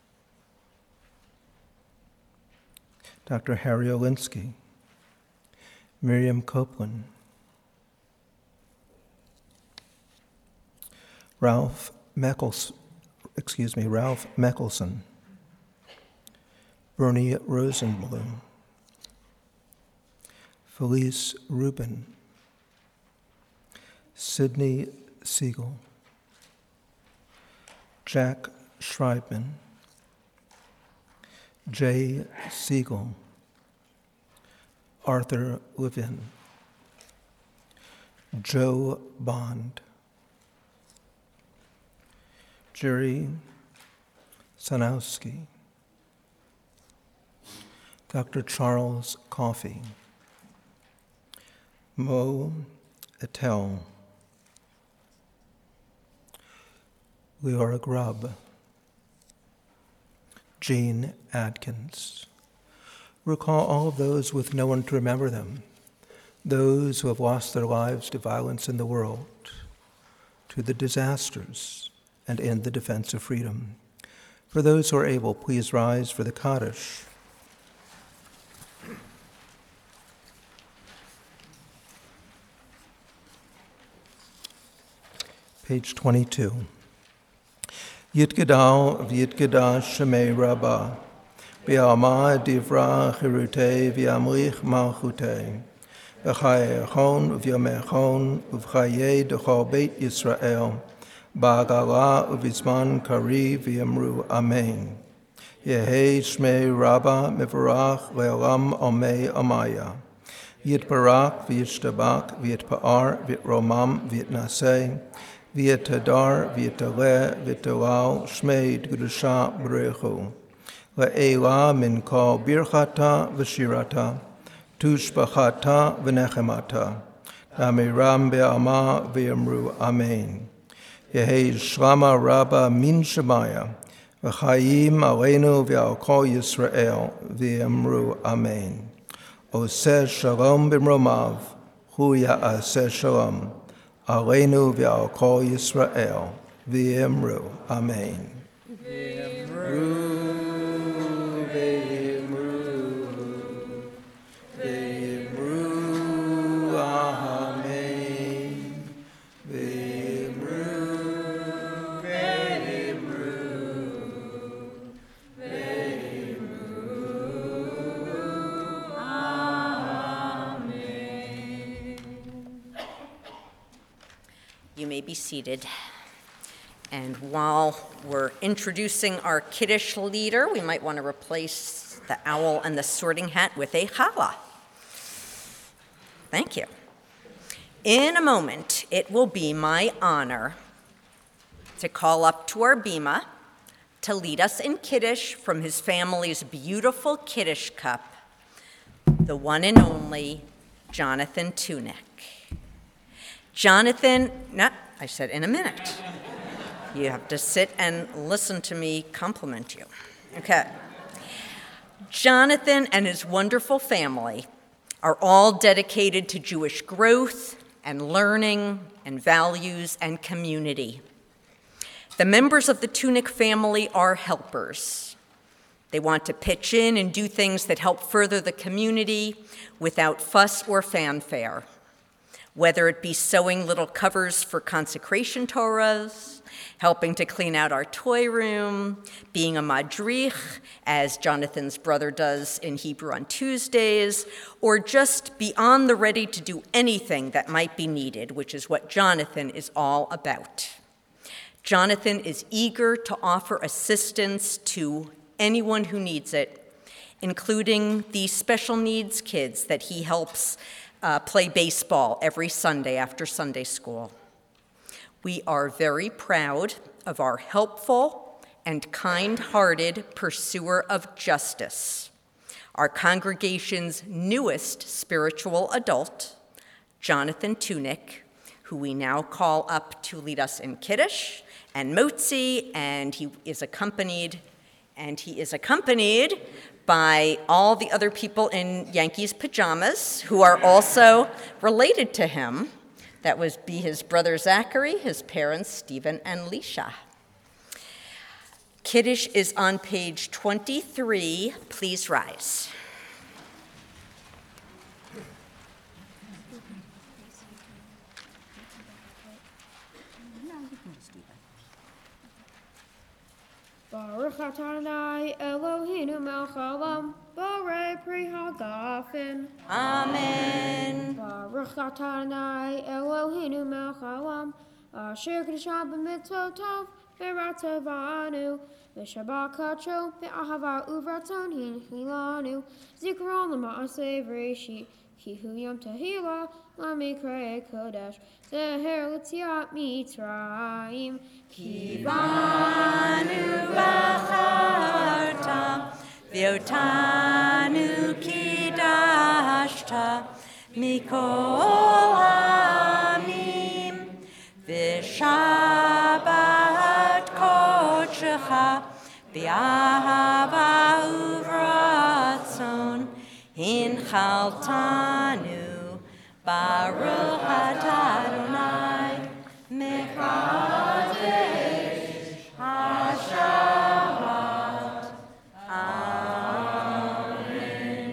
Speaker 1: Doctor Harry Olinsky, Miriam Copeland, Ralph Meckles, excuse me, Ralph Meckelson, Bernie Rosenblum, Felice Rubin, Sidney Siegel, Jack Schreibman, Jay Siegel, Arthur Levin, Joe Bond, Jerry Sanowski, Doctor Charles Coffey, Mo Attell, Leora Grubb, Jean Adkins. Recall all of those with no one to remember them, those who have lost their lives to violence in the world, to the disasters, and in the defense of freedom. For those who are able, please rise for the Kaddish. Page twenty-two. Yitgadal v'yitgadash shemei Rabbah, v'yama divra chirutei v'yamlich malchutei, v'chayechon v'yamechon v'chayei d'chol beit Yisrael, ba'agala uvizman kari v'yamru amen. Yehei shmei Rabbah mivarach le'olam omei amaya. Yitbarak v'yishtabak v'yitpa'ar v'yitromam v'yitnaseh, V'yitadar, v'yitaleh, v'yitalal, shmei d'gudusha b'rechu. Le'ela min kol birchata v'shirata, tushbachata v'nechemata. Namiram be'ama v'yamru amen. Yehei shlama rabba min shemaya, v'chayim aleinu v'al kol Yisrael, v'yamru amen. Oseh shalom b'mromav, hu ya'aseh shalom. Aleinu v'al kol Yisrael, v'yamru, amen. V'yamru, v'yamru, v'yamru, amen. V'yamru, v'yamru, v'yamru, amen.
Speaker 9: You may be seated. And while we're introducing our Kiddush leader, we might want to replace the owl and the sorting hat with a challah. Thank you. In a moment, it will be my honor to call up to our bima to lead us in Kiddush from his family's beautiful Kiddush cup, the one and only Jonathan Tunick. Jonathan, no, I said in a minute. You have to sit and listen to me compliment you. Okay. Jonathan and his wonderful family are all dedicated to Jewish growth and learning and values and community. The members of the Tunick family are helpers. They want to pitch in and do things that help further the community without fuss or fanfare. Whether it be sewing little covers for consecration Torahs, helping to clean out our toy room, being a madrich, as Jonathan's brother does in Hebrew on Tuesdays, or just be on the ready to do anything that might be needed, which is what Jonathan is all about. Jonathan is eager to offer assistance to anyone who needs it, including the special needs kids that he helps Uh, play baseball every Sunday after Sunday school. We are very proud of our helpful and kind-hearted pursuer of justice, our congregation's newest spiritual adult, Jonathan Tunick, who we now call up to lead us in Kiddush and Motzi, and he is accompanied, and he is accompanied by all the other people in Yankees pajamas who are also related to him. That would be his brother Zachary, his parents Stephen and Leisha. Kiddush is on page twenty-three. Please rise.
Speaker 10: Baruch atah Adonai Eloheinu melech haolam, borei pri hagafen.
Speaker 9: Amen.
Speaker 10: Baruch atah Adonai Eloheinu melech haolam, asher kedusha b'mitzvotav v'ratzavanu, v'shabbat kacho v'ahava uvratzon hinchilanu, zikron l'ma'aseh v'reshit, ki hu yom tehillah l'mikrei kodesh, zeher l'tziat mitzrayim, ki
Speaker 9: Kivanu v'acharta, v'otanu kidashta, mikol ha'amim, v'shabbat kodshecha, v'ahava uvratzon, hinchaltanu, Baruch atah Adonai, mekadesh hashabbat. Amen.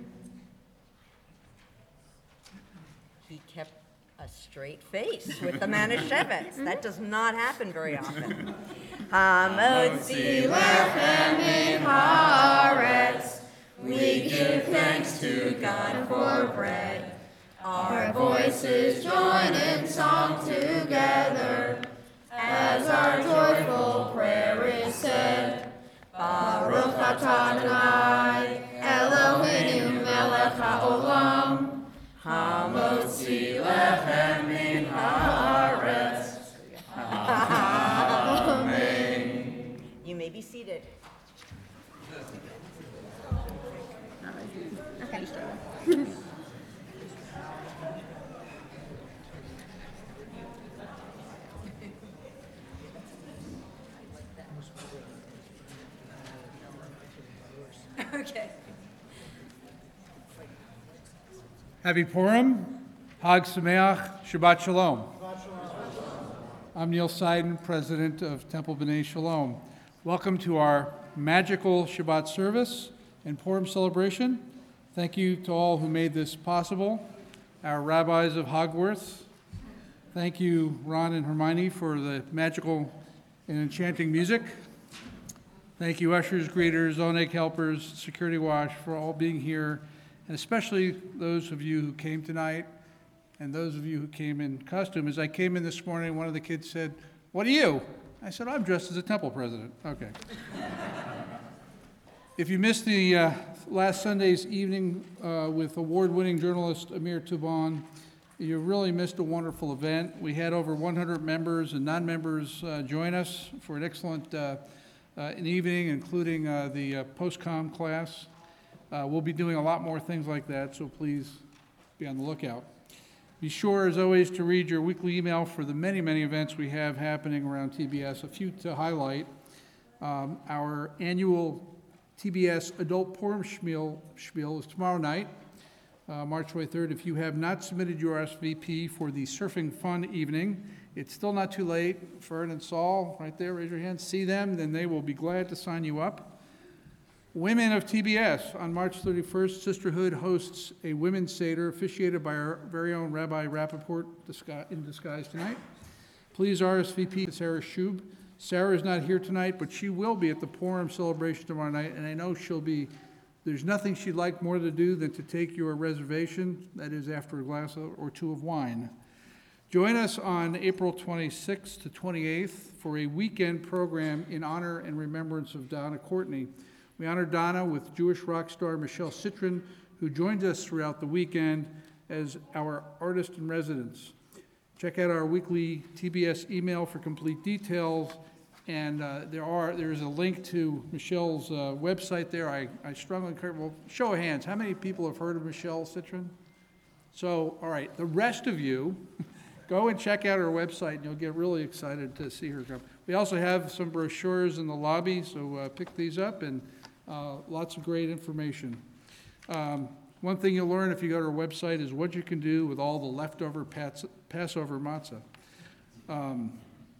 Speaker 9: He kept a straight face with the Manischewitz. That does not happen very often. Hamotzi lechem min haaretz. We give thanks to God for bread. Our voices join in song together as our joyful prayer is said. Baruch atah Adonai Eloheinu melech haolam, hamotzi lechem min haaretz. Amen. You may be seated. Okay.
Speaker 11: Happy Purim, Hag Sameach, Shabbat Shalom. I'm Neil Seiden, President of Temple B'nai Shalom. Welcome to our magical Shabbat service and Purim celebration. Thank you to all who made this possible. Our rabbis of Hogwarts. Thank you, Ron and Hermione, for the magical and enchanting music. Thank you, ushers, greeters, Oneg helpers, security watch, for all being here, and especially those of you who came tonight and those of you who came in costume. As I came in this morning, one of the kids said, "What are you?" I said, "I'm dressed as a temple president." Okay. If you missed the uh, last Sunday's evening uh, with award-winning journalist Amir Tuban, you really missed a wonderful event. We had over one hundred members and non-members uh, join us for an excellent uh, uh, an evening, including uh, the uh, post-com class. Uh, we'll be doing a lot more things like that, so please be on the lookout. Be sure, as always, to read your weekly email for the many, many events we have happening around T B S. A few to highlight. Um, our annual T B S Adult Purim Spiel, Spiel is tomorrow night, uh, March twenty-third. If you have not submitted your R S V P for the Surfing Fun evening, it's still not too late. Fern and Saul, right there, raise your hands. See them, then they will be glad to sign you up. Women of T B S, on March thirty-first, Sisterhood hosts a women's Seder officiated by our very own Rabbi Rappaport in disguise tonight. Please R S V P to Sarah Shub. Sarah is not here tonight, but she will be at the Purim celebration tomorrow night, and I know she'll be, there's nothing she'd like more to do than to take your reservation, that is after a glass or two of wine. Join us on April twenty-sixth to twenty-eighth for a weekend program in honor and remembrance of Donna Courtney. We honor Donna with Jewish rock star Michelle Citron, who joined us throughout the weekend as our artist in residence. Check out our weekly T B S email for complete details, and uh, there are there is a link to Michelle's uh, website there. I, I strongly encourage, well, show of hands, how many people have heard of Michelle Citron? So, all right, the rest of you, go and check out her website, and you'll get really excited to see her come. We also have some brochures in the lobby, so uh, pick these up, and uh, lots of great information. Um, one thing you'll learn if you go to our website is what you can do with all the leftover Pats- Passover matzah. Um,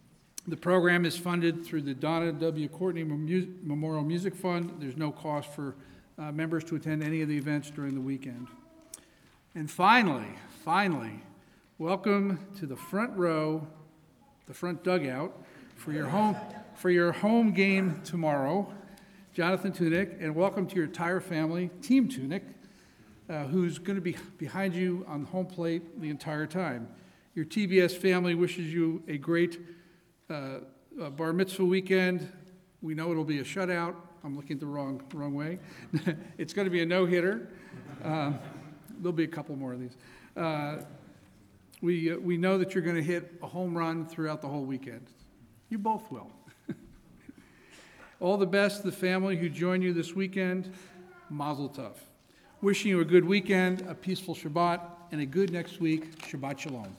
Speaker 11: The program is funded through the Donna W. Courtney Mu- Memorial Music Fund. There's no cost for uh, members to attend any of the events during the weekend. And finally, finally, welcome to the front row, the front dugout, for your home, for your home game tomorrow, Jonathan Tunick, and welcome to your entire family, Team Tunick, uh, who's going to be behind you on home plate the entire time. Your T B S family wishes you a great uh, uh, bar mitzvah weekend. We know it'll be a shutout. I'm looking the wrong wrong way. It's going to be a no-hitter. Uh, there'll be a couple more of these. Uh, we uh, we know that you're going to hit a home run throughout the whole weekend. You both will. All the best to the family who join you this weekend. Mazel tov. Wishing you a good weekend, a peaceful Shabbat, and a good next week. Shabbat shalom.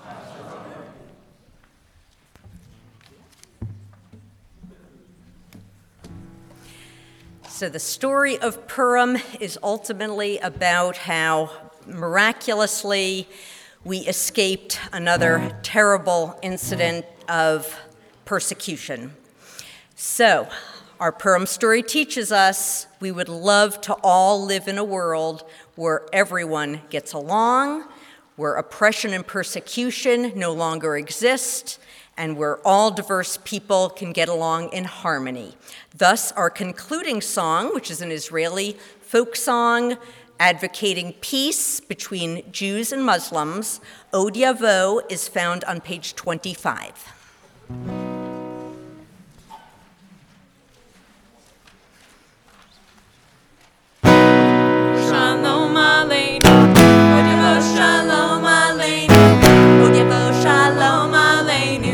Speaker 9: So the story of Purim is ultimately about how miraculously we escaped another terrible incident of persecution. So, our Purim story teaches us we would love to all live in a world where everyone gets along, where oppression and persecution no longer exist, and where all diverse people can get along in harmony. Thus, our concluding song, which is an Israeli folk song advocating peace between Jews and Muslims, Od Yavo, is found on page twenty-five.
Speaker 4: Shalom Aleinu, Od Yavo Shalom Aleinu, Od Yavo Shalom Aleinu,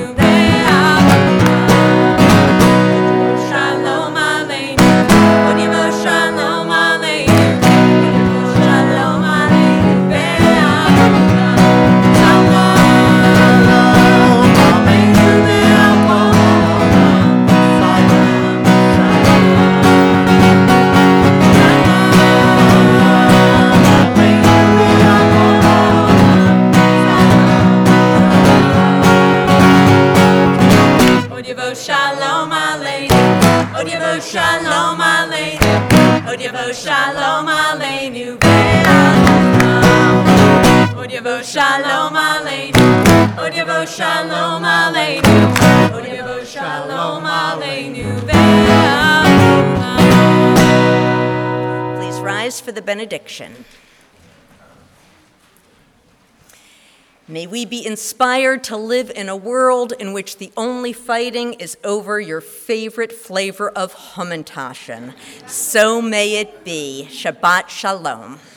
Speaker 4: Shalom Aleinu, Od Yavo Shalom Aleinu, Shalom Aleinu, Shalom Aleinu, Od Yavo Shalom Aleinu, Od Yavo Shalom Aleinu, Od Yavo Shalom Aleinu, Od Yavo Shalom Aleinu, Od Yavo Shalom Aleinu.
Speaker 9: Please rise for the benediction. May we be inspired to live in a world in which the only fighting is over your favorite flavor of Hamantaschen. So may it be. Shabbat Shalom.